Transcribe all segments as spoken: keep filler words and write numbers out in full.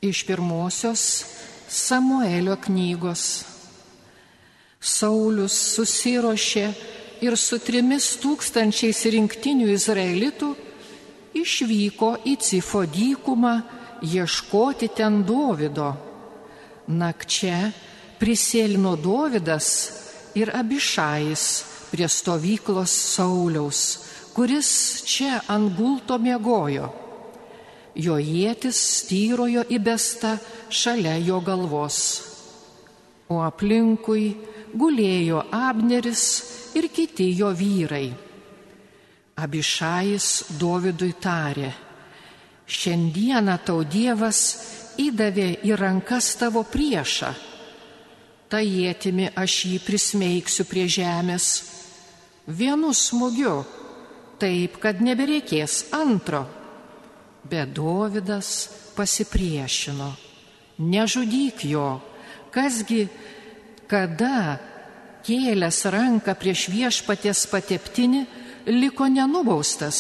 Iš pirmosios Samuelio knygos. Saulius susiruošė ir su trimis tūkstančiais rinktinių izraelitų išvyko į Cifo dykumą ieškoti ten Dovydo. Nakčia prisėlino Dovydas ir Abišajis prie stovyklos Sauliaus, kuris čia ant gulto miegojo. Jo ietis styrojo įbesta šalia jo galvos, o aplinkui gulėjo Abneris ir kiti jo vyrai. Abišajis Dovydui tarė: šiandieną tau Dievas įdavė į rankas tavo priešą. Ta ietimi aš jį prismeigsiu prie žemės vienu smūgiu, taip, kad nebereikės antro. Bet Dovydas pasipriešino: nežudyk jo, kasgi kada kėlęs ranką prieš viešpaties pateptinį liko nenubaustas.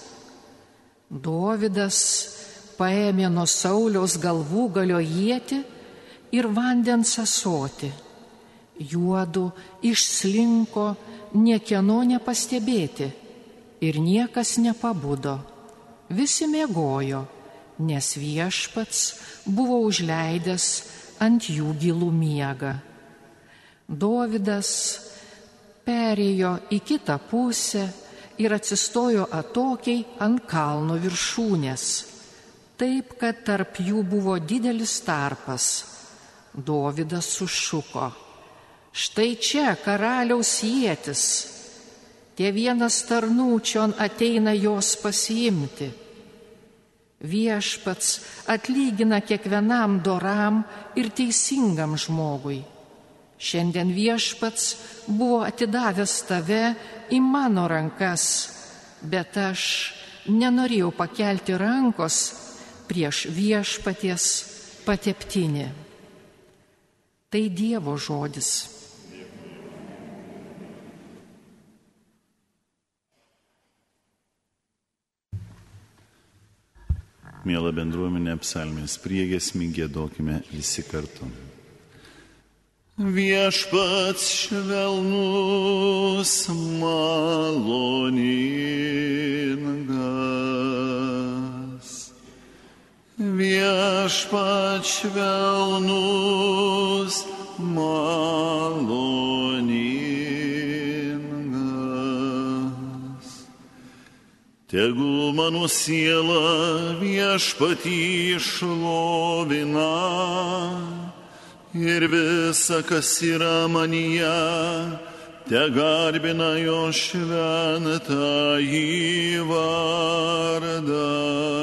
Dovydas paėmė nuo Sauliaus galvūgalio ietį ir vandens ąsotį. Juodu išslinko niekieno nepastebėti ir niekas nepabudo. Visi miegojo, nes viešpats buvo užleidęs ant jų gilų miegą. Dovydas perėjo į kitą pusę ir atsistojo atokiai ant kalno viršūnės, taip, kad tarp jų buvo didelis tarpas. Dovydas sušuko: štai čia karaliaus ietis, tie vienas tarnų čion ateina jos pasiimti. Viešpats atlygina kiekvienam doram ir teisingam žmogui. Šiandien viešpats buvo atidavęs tave į mano rankas, bet aš nenorėjau pakelti rankos prieš viešpaties pateptinį. Tai Dievo žodis. Miela bendruomenė, psalmės priegiesmį giedokime visi kartu. Viešpats švelnus, maloningas. Viešpats švelnus, maloningas. Tegul mano siela viešpatį šlovina ir visa, kas yra manyje, tegarbina jo šventąjį vardą.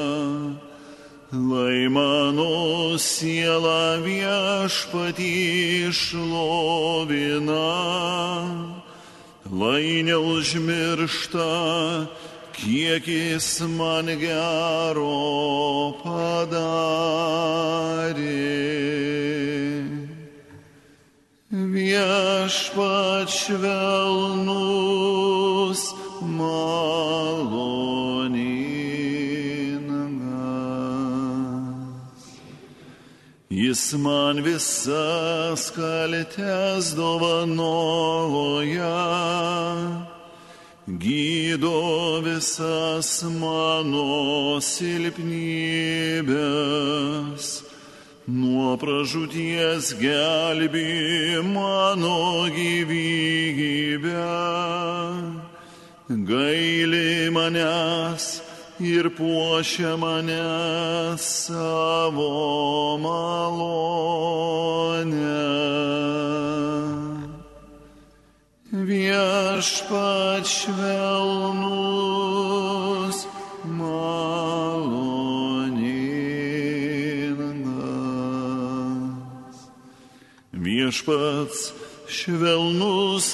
Lai mano siela viešpatį šlovina, lai neužmiršta, kiek jis man gero padarė. Viešpats švelnus, maloningas. Jis man visas kaltes dovanoja, gydo visas mano silpnybes, nuo pražūties gelbė mano gyvybę. Gaili manęs ir puošia mane savo malone. Viešpats švelnus, maloningas. Viešpats švelnus,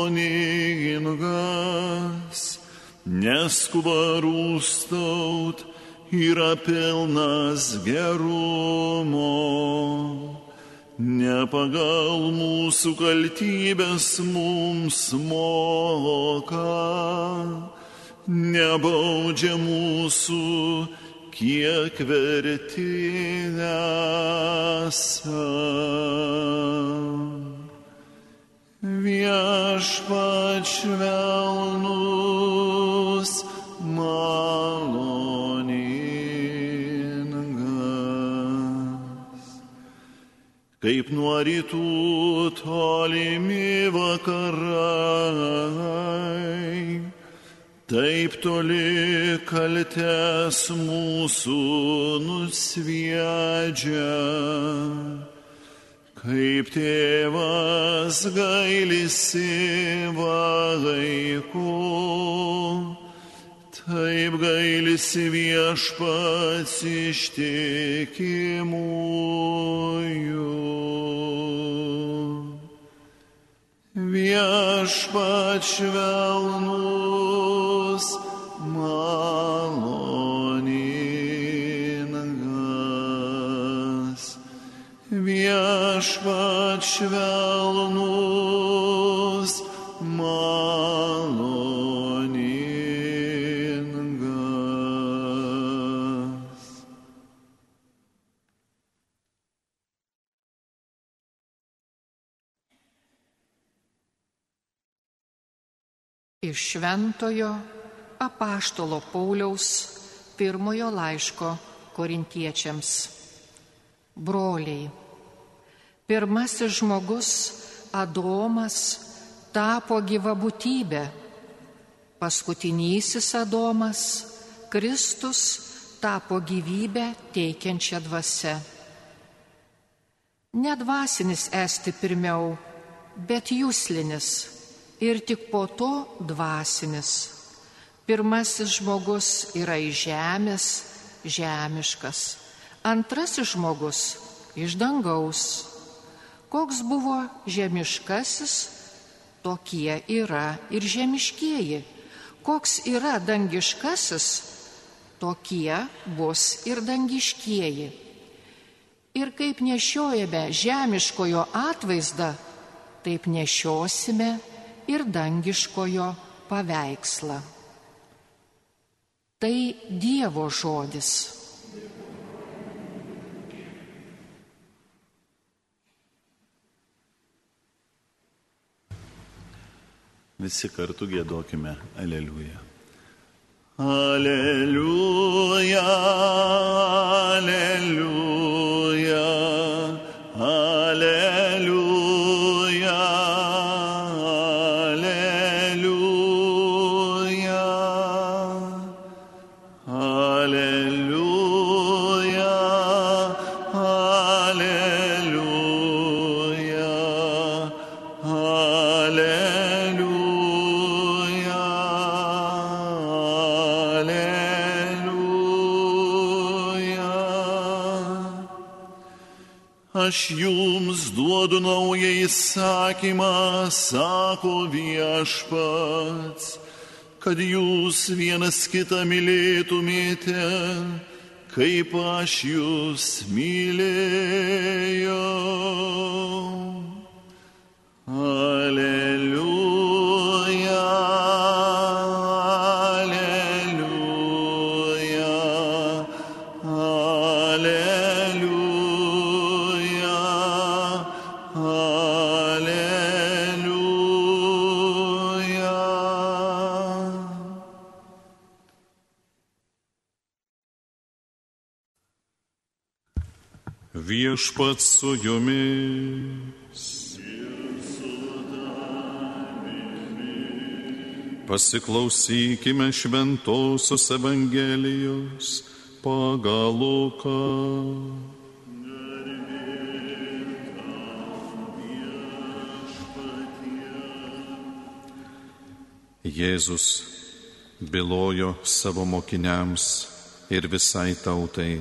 maloningas, neskuba rūstaut, yra pilnas gerumo. Ne pagal mūsų kaltybės mums moka, nebaudžia. baudžia mūsų, kiek verti tiesa. Viešpatie švelnus, maloningas, kaip nuo rytų tolimi vakarai, taip toli kaltes mūsų nusviedžia. Kaip tėvas gailisi vaikų, taip gailisi Viešpats ištikimųjų. Viešpats švelnus, maloningas. Viešpats švelnus, maloningas. Iš Šventojo apaštalo Pauliaus pirmojo laiško Korintiečiams. Broliai, pirmasis žmogus Adomas tapo gyva būtybė, paskutinysis Adomas, Kristus, tapo gyvybę teikiančią dvasią. Ne dvasinis esti pirmiau, bet juslinis ir tik po to dvasinis. Pirmasis žmogus yra iš žemės, žemiškas. Antrasis žmogus iš dangaus. Koks buvo žemiškasis, tokie yra ir žemiškieji. Koks yra dangiškasis, tokie bus ir dangiškieji. Ir kaip nešiojame žemiškojo atvaizdą, taip nešiosime ir dangiškojo paveikslą. Tai Dievo žodis. Visi kartu giedokime Aleliuja. Aleliuja, aleliuja, aleliuja, aleliuja, aleliuja, Aš jums duodu naują įsakymą, sako Viešpats, kad jūs vienas kitą mylėtumėte, kaip aš jūs mylėjau. Aleliuja, aleliuja, aleliuja, aleliuja. Viešpats su jumis. Pasiklausykime Šventosios Evangelijos pagal Luką. Jėzus bylojo savo mokiniams ir visai tautai: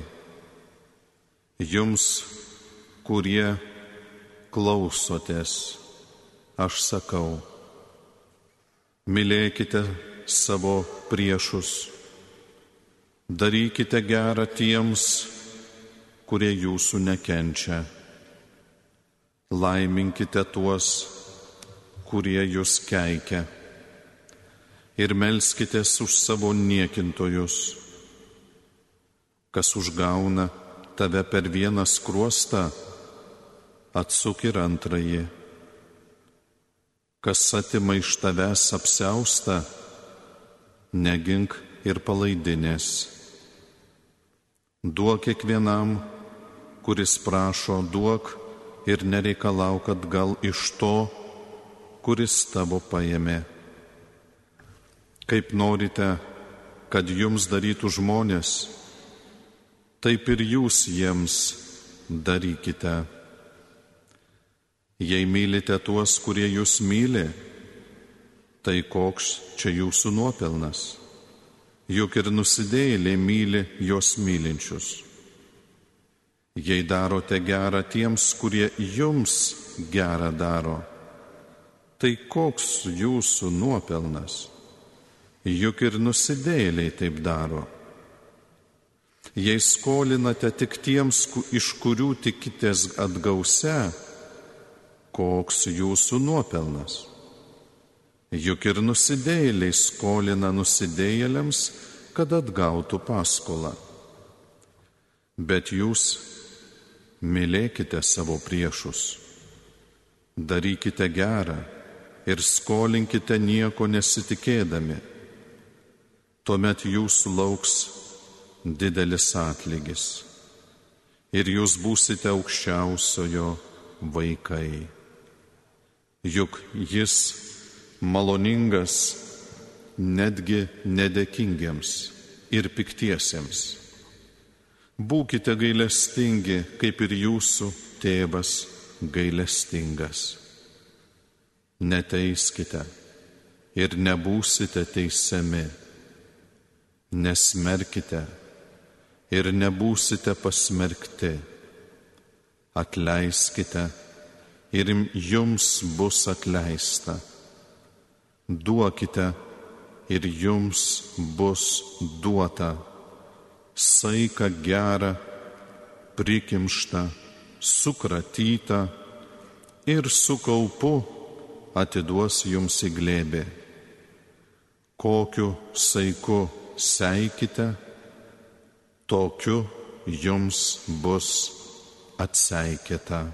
jums, kurie klausotės, aš sakau, mylėkite savo priešus, darykite gerą tiems, kurie jūsų nekenčia, laiminkite tuos, kurie jūs keikia, ir melskitės už savo niekintojus. Kas užgauna tave per vieną skruostą, atsuk ir antrąjį. Kas atima iš tavęs apsiaustą, negink ir palaidinės. Duok kiekvienam, kuris prašo, duok ir nereikalauk atgal iš to, kuris tavo paėmė. Kaip norite, kad jums darytų žmonės, taip ir jūs jiems darykite. Jei mylite tuos, kurie jūs myli, tai koks čia jūsų nuopelnas? Juk ir nusidėjėliai myli juos mylinčius. Jei darote gerą tiems, kurie jums gerą daro, tai koks jūsų nuopelnas? Juk ir nusidėjėliai taip daro. Jei skolinate tik tiems, iš kurių tikitės atgausią, koks jūsų nuopelnas? Juk ir nusidėjėliai skolina nusidėjėliams, kad atgautų paskolą. Bet jūs mylėkite savo priešus, darykite gerą ir skolinkite nieko nesitikėdami. Tuomet jūsų lauks didelis atlygis ir jūs būsite aukščiausiojo vaikai. Juk jis maloningas netgi nedėkingiems ir piktiesiems. Būkite gailestingi, kaip ir jūsų tėvas gailestingas. Neteiskite ir nebūsite teisiami. Nesmerkite ir nebūsite pasmerkti. Atleiskite ir jums bus atleista. Duokite ir jums bus duota. Saiką gerą, prikimštą, sukratytą ir su kaupu atiduos jums į glėbį. Kokiu saiku seikite, tokiu jums bus atseikėta.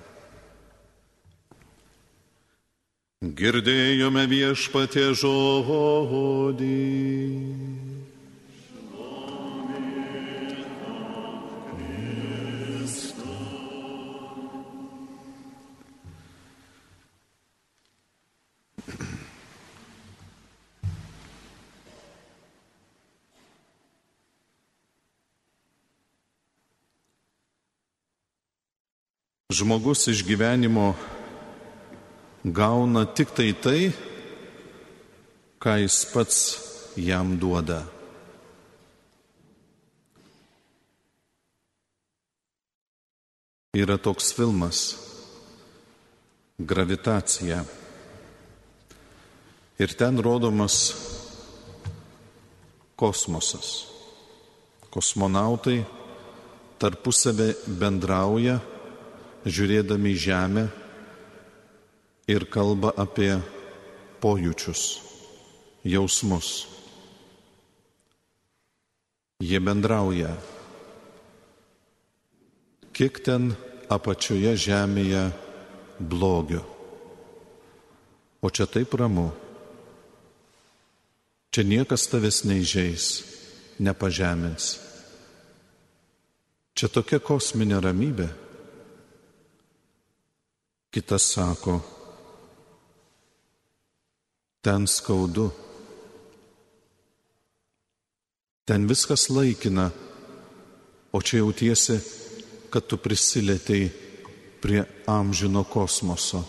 Girdėjome Viešpatie žodį. Žmogus iš gyvenimo gauna tik tai tai, ką jis pats jam duoda. Yra toks filmas Gravitacija. Ir ten rodomas kosmosas. Kosmonautai tarpusavį bendrauja, žiūrėdami į Žemę ir kalba apie pojūčius, jausmus. Jie bendrauja. Kiek ten apačioje žemėje blogio. O čia taip ramu. Čia niekas tavęs neįžeis, nepažemins. Čia tokia kosminė ramybė. Kitas sako, ten skaudu, ten viskas laikina, o čia jautiesi, kad tu prisilietei prie amžino kosmoso.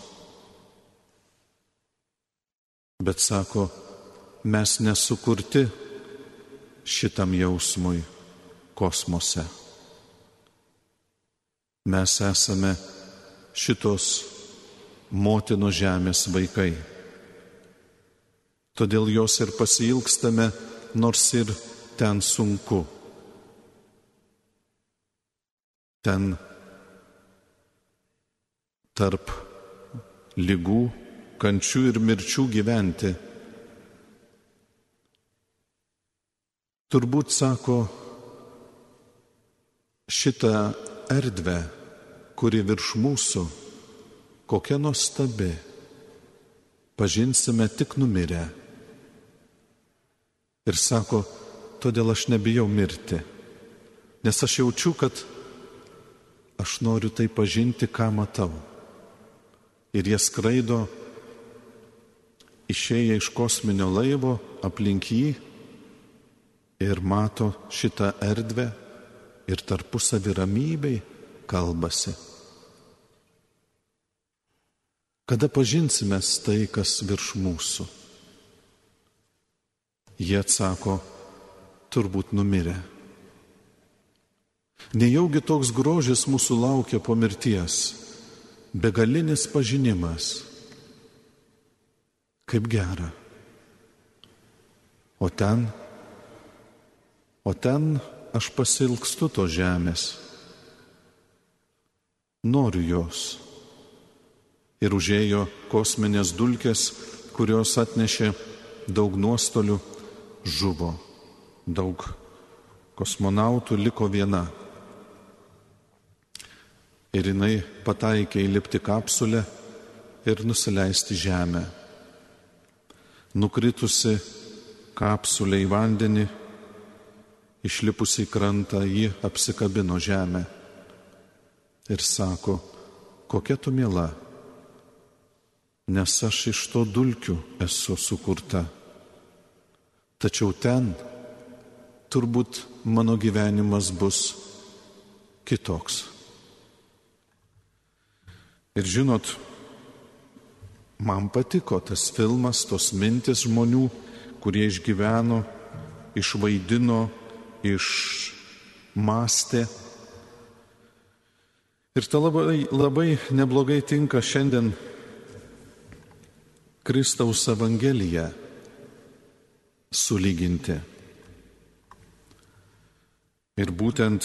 Bet sako, mes nesukurti šitam jausmui kosmose. Mes esame šitos motinos žemės vaikai. Todėl jos ir pasiilgstame, nors ir ten sunku. Ten tarp ligų, kančių ir mirčių gyventi. Turbūt, sako, šitą erdvę, kuri virš mūsų, kokia nuostabi, pažinsime tik numirę. Ir sako, todėl aš nebijau mirti, nes aš jaučiu, kad aš noriu tai pažinti, ką matau. Ir jie skraido, išėję iš kosminio laivo aplink jį ir mato šitą erdvę ir tarpusavį ramybei kalbasi. Kada pažinsime tai, kas virš mūsų? Jie atsako, turbūt numirę. Nejaugi toks grožis mūsų laukia po mirties, begalinis pažinimas. Kaip gera. O ten, o ten aš pasilgstu to žemės. Noriu jos. Ir užėjo kosminės dulkės, kurios atnešė daug nuostolių, žuvo. Daug kosmonautų liko viena. Ir jinai pataikė įlipti kapsulę ir nusileisti žemę. Nukritusi kapsulė į vandenį, išlipusi į krantą, ji apsikabino žemę ir sako, kokia tu miela, nes aš iš to dulkių esu sukurta. Tačiau ten turbūt mano gyvenimas bus kitoks. Ir žinot, man patiko tas filmas, tos mintis žmonių, kurie išgyveno, išvaidino, išmąstė. Ir tai labai, labai neblogai tinka šiandien Kristaus Evangeliją sulyginti. Ir būtent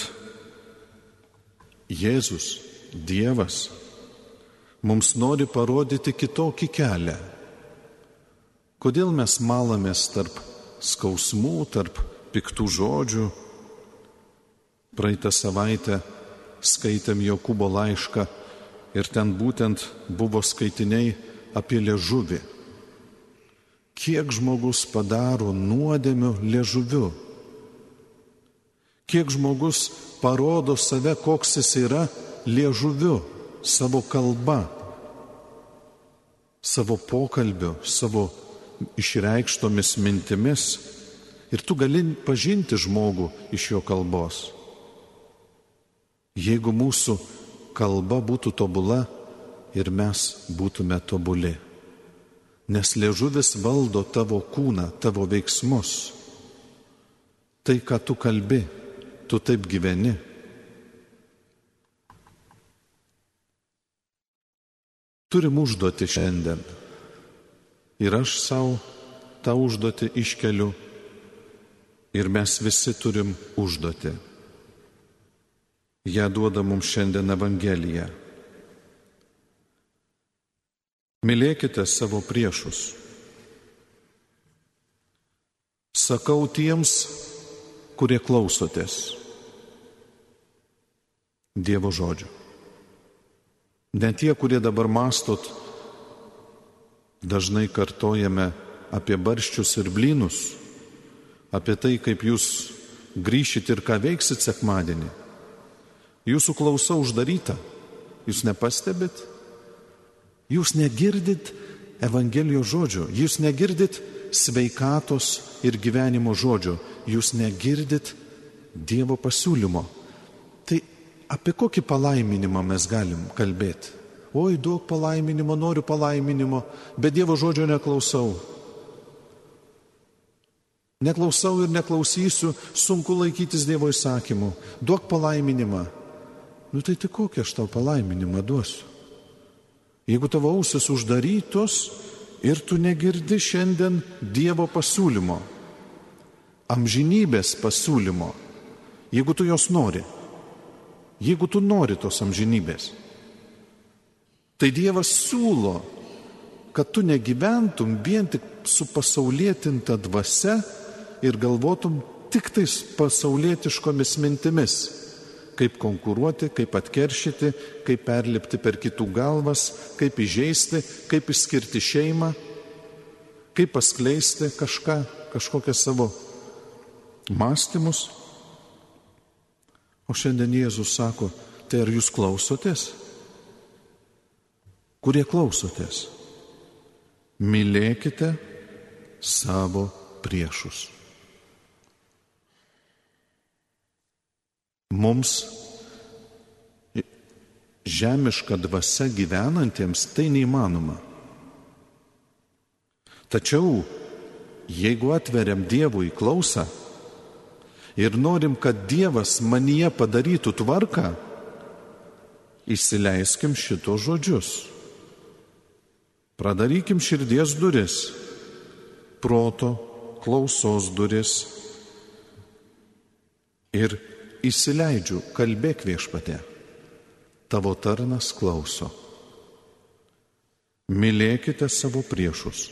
Jėzus, Dievas, mums nori parodyti kitokį kelią. Kodėl mes malamės tarp skausmų, tarp piktų žodžių? Praeitą savaitę skaitėm Jokūbo laišką ir ten būtent buvo skaitiniai apie liežuvį. Kiek žmogus padaro nuodėmių liežuviu? Kiek žmogus parodo save, koks jis yra liežuviu, savo kalba, savo pokalbiu, savo išreikštomis mintimis. Ir tu gali pažinti žmogų iš jo kalbos. Jeigu mūsų kalba būtų tobula ir mes būtume tobuli. Nes liežuvis valdo tavo kūną, tavo veiksmus. Tai, ką tu kalbi, tu taip gyveni. Turim užduotį šiandien. Ir aš savo tą užduotį iškeliu. Ir mes visi turim užduotį. Ją duoda mums šiandien Evangelija. Mylėkite savo priešus. Sakau tiems, kurie klausotės Dievo žodžio. Ne tie, kurie dabar mąstot, dažnai kartojame apie barščius ir blynus, apie tai, kaip jūs grįšit ir ką veiksit sekmadienį. Jūsų klausa uždaryta. Jūs nepastebit? Jūs negirdit Evangelijos žodžio. Jūs negirdit sveikatos ir gyvenimo žodžio. Jūs negirdit Dievo pasiūlymo. Tai apie kokį palaiminimą mes galim kalbėti? Oi, daug palaiminimo, noriu palaiminimo, bet Dievo žodžio neklausau. Neklausau ir neklausysiu, sunku laikytis Dievo įsakymų. Duok palaiminimą. Nu tai tik kokį aš tau palaiminimą duosiu? Jeigu tavo ausis uždarytos ir tu negirdi šiandien Dievo pasiūlymo, amžinybės pasiūlymo, jeigu tu jos nori, jeigu tu nori tos amžinybės, tai Dievas siūlo, kad tu negyventum vien tik su pasaulietinta dvasia ir galvotum tik tais pasaulietiškomis mintimis, kaip konkuruoti, kaip atkeršyti, kaip perlipti per kitų galvas, kaip įžeisti, kaip išskirti šeimą, kaip paskleisti kažką, kažkokią savo mąstymus. O šiandien Jėzus sako, tai ar jūs klausotės? Kurie klausotės? Mylėkite savo priešus. Mums žemiška dvasia gyvenantiems tai neįmanoma. Tačiau, jeigu atveriam Dievui klausą ir norim, kad Dievas manyje padarytų tvarką, įsileiskim šito žodžius. Pradarykim širdies duris, proto, klausos duris ir įsileidžiu, kalbėk Viešpatie, tavo tarnas klauso. Mylėkite savo priešus.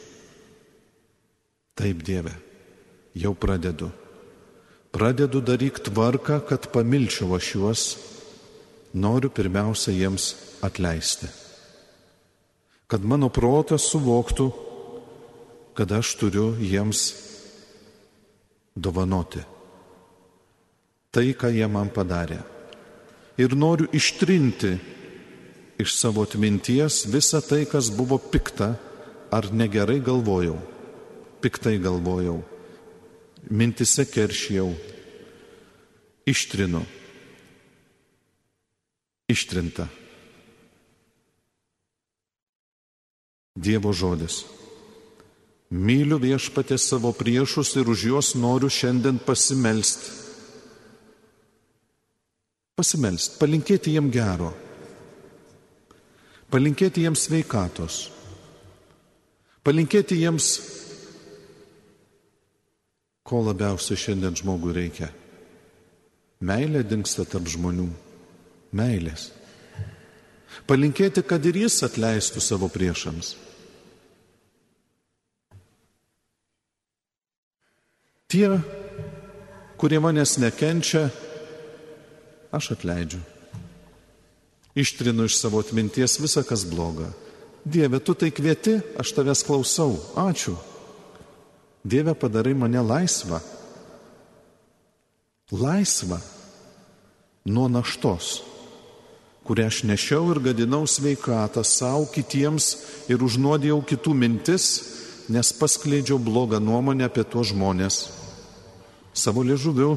Taip, Dieve, jau pradedu. Pradedu daryk tvarką, kad pamilčiau aš juos, noriu pirmiausia jiems atleisti. Kad mano protas suvoktų, kad aš turiu jiems dovanoti tai, ką jie man padarė. Ir noriu ištrinti iš savo atminties visą tai, kas buvo pikta ar negerai galvojau. Piktai galvojau, mintise keršijau, ištrinu, ištrinta. Dievo žodis. Myliu Viešpatie savo priešus ir už juos noriu šiandien pasimelsti. Pasimelsti, palinkėti jiem gero, palinkėti jiems sveikatos, palinkėti jiems, ko labiausiai šiandien žmogui reikia. Meilė dingsta tarp žmonių, meilės. Palinkėti, kad ir jis atleistų savo priešams. Tie, kurie manęs nekenčia, aš atleidžiu. Ištrinu iš savo atminties visą, kas bloga. Dieve, tu tai kvieti, aš tavęs klausau. Ačiū. Dieve, padarai mane laisvą. Laisvą nuo naštos, kurią aš nešiau ir gadinau sveikatą savo, kitiems ir užnuodėjau kitų mintis, nes paskleidžiau blogą nuomonę apie tuos žmonės. Savo liežuviu.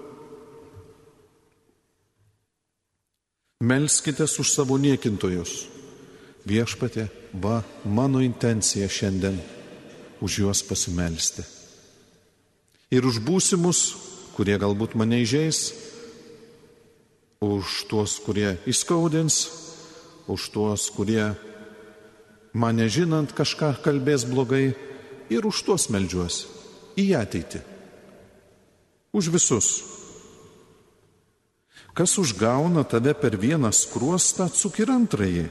Melskitės už savo niekintojus. Viešpatie, va, mano intencija šiandien už juos pasimelsti. Ir už būsimus, kurie galbūt mane įžeis, už tuos, kurie įskaudins, už tuos, kurie mane žinant kažką kalbės blogai, ir už tuos meldžiuosi į ateitį. Už visus. Kas užgauna tave per vieną skruostą, atsuk ir antrąjį.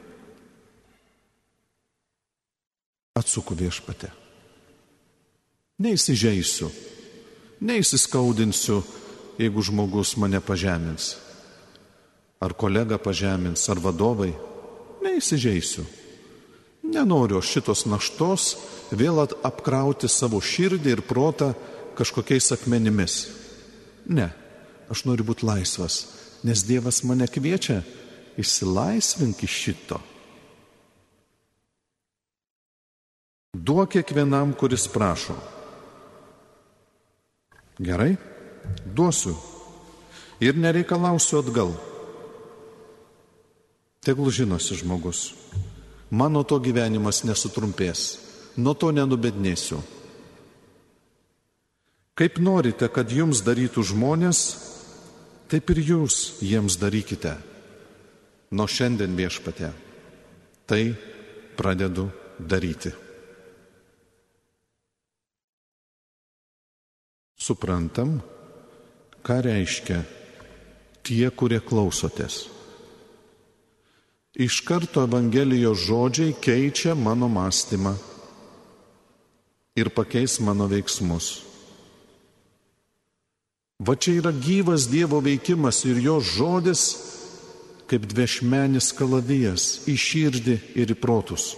Atsuku Viešpatie. Neįsižeisiu, neįsiskaudinsiu, jeigu žmogus mane pažemins. Ar kolega pažemins, ar vadovai. Neįsižeisiu. Nenoriu šitos naštos vėl apkrauti savo širdį ir protą kažkokiais akmenimis. Ne. Aš noriu būti laisvas, nes Dievas mane kviečia, išsilaisvink iš šito. Duok kiekvienam, kuris prašo. Gerai, duosiu ir nereikalausiu atgal. Tegul žinosi žmogus, mano to gyvenimas nesutrumpės, nuo to nenubednėsiu. Kaip norite, kad jums darytų žmonės, taip ir jūs jiems darykite. Nuo šiandien Viešpatie, tai pradedu daryti. Suprantam, ką reiškia tie, kurie klausotės. Iš karto Evangelijos žodžiai keičia mano mąstymą ir pakeis mano veiksmus. Va čia yra gyvas Dievo veikimas ir jo žodis, kaip dviašmenis kalavijas į širdį ir į protus.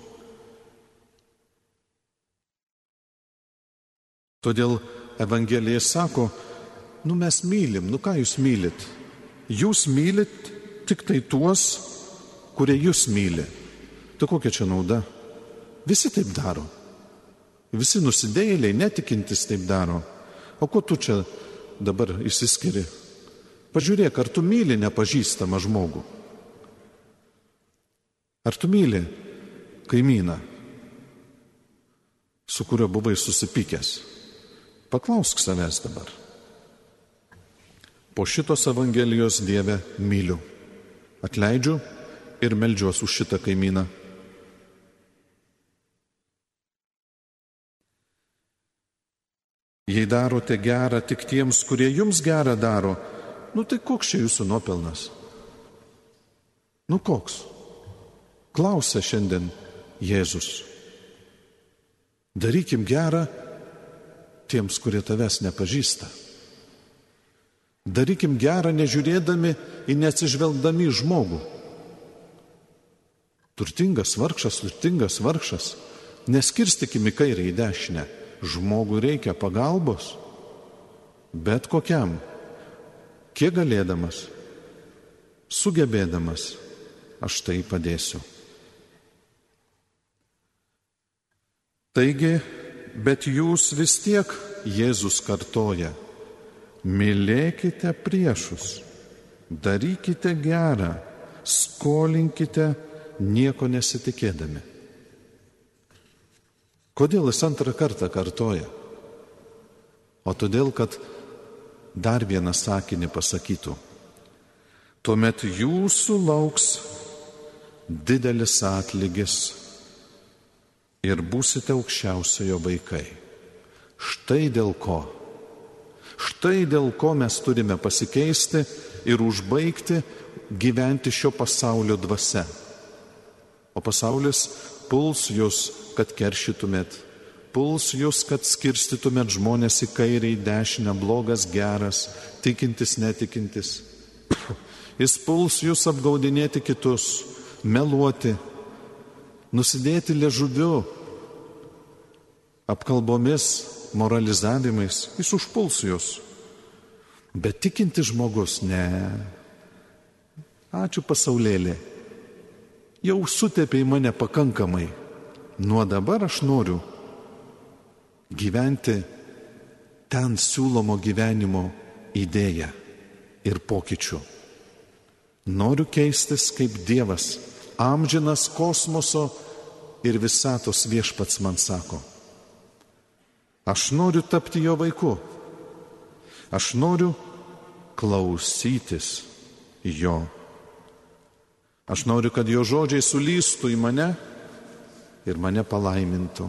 Todėl Evangelija sako, nu mes mylim, nu ką jūs mylit? Jūs mylit tik tai tuos, kurie jūs myli. Tai kokia čia nauda? Visi taip daro. Visi nusidėjėliai, netikintis taip daro. O ko tu čia dabar išsiskiri? Pažiūrėk, ar tu myli nepažįstamą žmogų? Ar tu myli kaimyną, su kuriuo buvai susipykęs? Paklausk savęs dabar. Po šitos Evangelijos Dieve myliu. Atleidžiu ir meldžiuos už šitą kaimyną. Jei darote gerą tik tiems, kurie jums gerą daro, nu tai koks čia jūsų nuopelnas? Nu koks? Klausia šiandien Jėzus. Darykim gerą tiems, kurie tavęs nepažįsta. Darykim gerą nežiūrėdami ir neatsižvelgdami į žmogų. Turtingas vargšas, turtingas vargšas. Neskirstykim į kairę, į dešinę. Žmogui reikia pagalbos, bet kokiam, kiek galėdamas, sugebėdamas, aš tai padėsiu. Taigi, bet jūs vis tiek, Jėzus kartoja, mylėkite priešus, darykite gerą, skolinkite nieko nesitikėdami. Kodėl jis antrą kartą kartoja? O todėl, kad dar vieną sakinį pasakytų. Tuomet jūsų lauks didelis atlygis ir būsite aukščiausiojo vaikai. Štai dėl ko. Štai dėl ko mes turime pasikeisti ir užbaigti gyventi šio pasaulio dvasia. O pasaulis puls jūs, kad keršytumėt, puls jūs, kad skirstytumėt žmonės į kairę, į dešinę, blogas, geras, tikintis, netikintis. Jis puls jūs apgaudinėti kitus, meluoti, nusidėti liežuviu, apkalbomis, moralizavimais. Jis užpuls jūs. Bet tikintis žmogus, ne. Ačiū pasaulėlė. Jau sutepė į mane pakankamai. Nuo dabar aš noriu gyventi ten siūlomo gyvenimo idėją ir pokyčių. Noriu keistis kaip Dievas, amžinas kosmoso ir visatos viešpats man sako. Aš noriu tapti jo vaiku. Aš noriu klausytis jo. Aš noriu, kad jo žodžiai sulystų į mane ir mane palaimintų.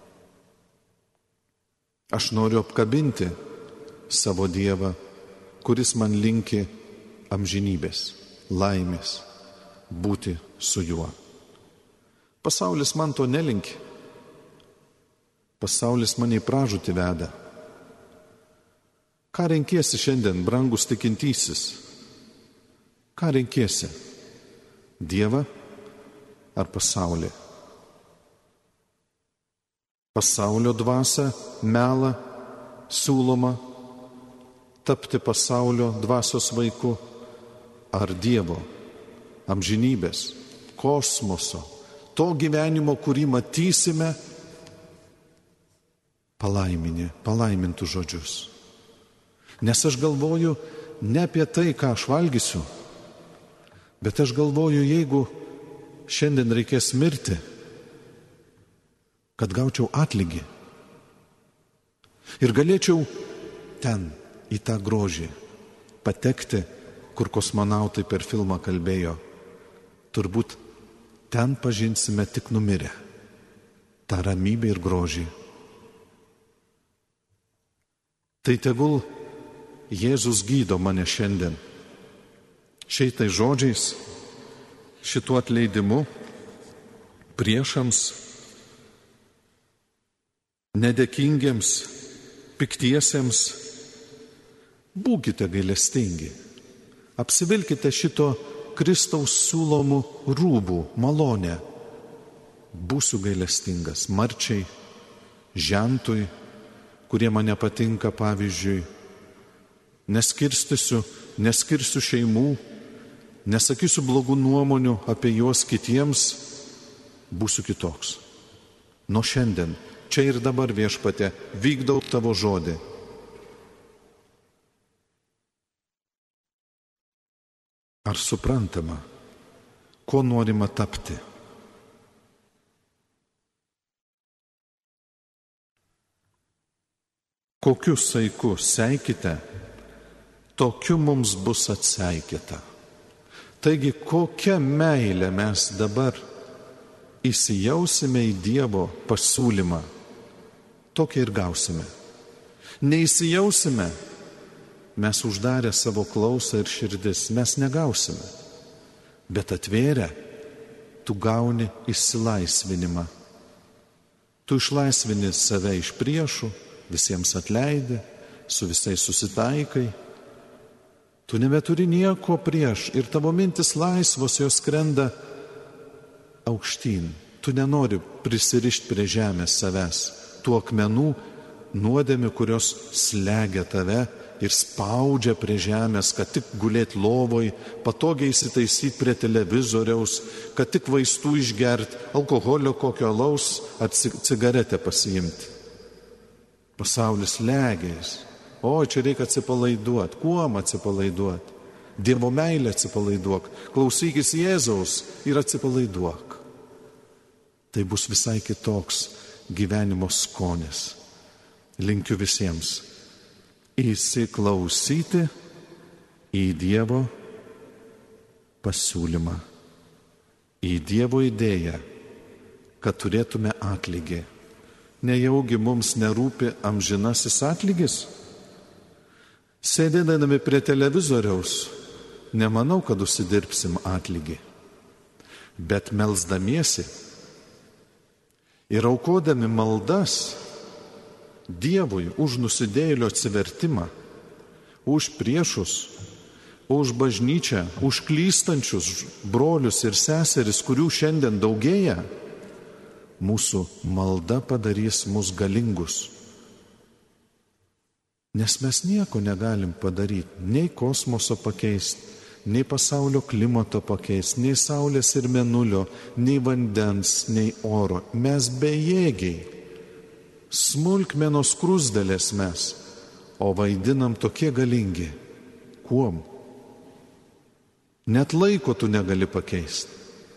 Aš noriu apkabinti savo Dievą, kuris man linki amžinybės, laimės, būti su juo. Pasaulis man to nelinki. Pasaulis mane į pražūtį veda. Ką renkiesi šiandien, brangus tikintysis? Ką renkiesi? Dievą ar pasaulį? Pasaulio dvasia, melą, siūloma tapti pasaulio dvasios vaiku ar Dievo, amžinybės, kosmoso, to gyvenimo, kurį matysime, palaiminį, palaimintų žodžius. Nes aš galvoju ne apie tai, ką aš valgysiu, bet aš galvoju, jeigu šiandien reikės mirti, kad gaučiau atlygį ir galėčiau ten, į tą grožį, patekti, kur kosmonautai per filmą kalbėjo. Turbūt ten pažinsime tik numirę tą ramybę ir grožį. Tai tegul Jėzus gydo mane šiandien šitais žodžiais, šituo atleidimu priešams, nedėkingiems, piktiesiems, Būkite gailestingi. Apsivilkite šito Kristaus siūlomų rūbų malonę. Būsiu gailestingas marčiai, žentui, kurie man nepatinka, pavyzdžiui. Neskirstysiu, neskirsiu šeimų, nesakysiu blogų nuomonių apie juos kitiems, būsiu kitoks. Nuo šiandien, čia ir dabar, Viešpatie, vykdau tavo žodį. Ar suprantama, ko norima tapti? Kokiu saiku seikite, tokiu mums bus atseikėta. Taigi, kokią meilę mes dabar įsijausime į Dievo pasiūlymą, tokią ir gausime. Neįsijausime, mes uždarę savo klausą ir širdis, mes negausime. Bet atvėrę, tu gauni išsilaisvinimą. Tu išlaisvini save iš priešų, visiems atleidi, su visais susitaikai. Tu nebeturi nieko prieš ir tavo mintis laisvos, jos skrenda aukštyn. Tu nenori prisirišti prie žemės savęs, tų akmenų, nuodėmių, kurios slegia tave ir spaudžia prie žemės, kad tik gulėt lovoj, patogiai įsitaisyti prie televizoriaus, kad tik vaistų išgerti, alkoholio kokio alaus ar cigaretę pasiimti. Pasaulis legiais. O, čia reikia atsipalaiduoti. Kuom atsipalaiduoti? Dievo meilę atsipalaiduok. Klausykis Jėzaus ir atsipalaiduok. Tai bus visai kitoks gyvenimo skonis. Linkiu visiems įsiklausyti į Dievo pasiūlymą, į Dievo idėją, kad turėtume atlygį. Nejaugi mums nerūpi amžinasis atlygis? Sėdėdami prie televizoriaus, nemanau, kad užsidirbsim atlygį. Bet melsdamiesi ir aukodami maldas Dievui už nusidėjėlio atsivertimą, už priešus, už bažnyčią, už klystančius brolius ir seseris, kurių šiandien daugėja, mūsų malda padarys mus galingus. Nes mes nieko negalim padaryti, nei kosmoso pakeisti, nei pasaulio klimato pakeisti, nei saulės ir mėnulio, nei vandens, nei oro. Mes bejėgiai, smulkmenos skruzdėlės mes, o vaidinam tokie galingi. Kuom? Net laiko tu negali pakeisti.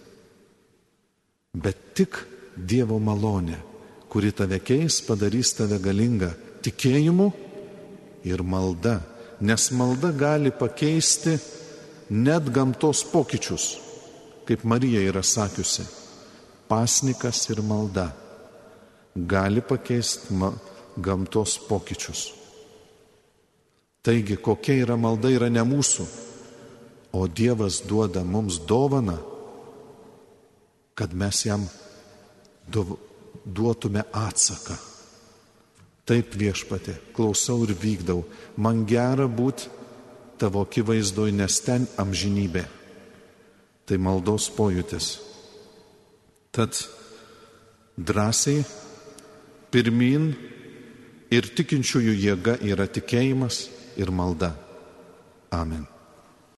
Bet tik Dievo malonė, kuri tave keis, padarys tave galingą tikėjimu ir malda, nes malda gali pakeisti net gamtos pokyčius, kaip Marija yra sakiusi, pasnikas ir malda gali pakeisti ma- gamtos pokyčius. Taigi, kokia yra malda, yra ne mūsų, o Dievas duoda mums dovaną, kad mes jam duotume atsaką. Taip, Viešpatie, klausau ir vykdau. Man gera būti tavo akivaizdoj, nes ten amžinybė. Tai maldos pojūtis. Tad drąsiai pirmyn ir tikinčiųjų jėga yra tikėjimas ir malda. Amen.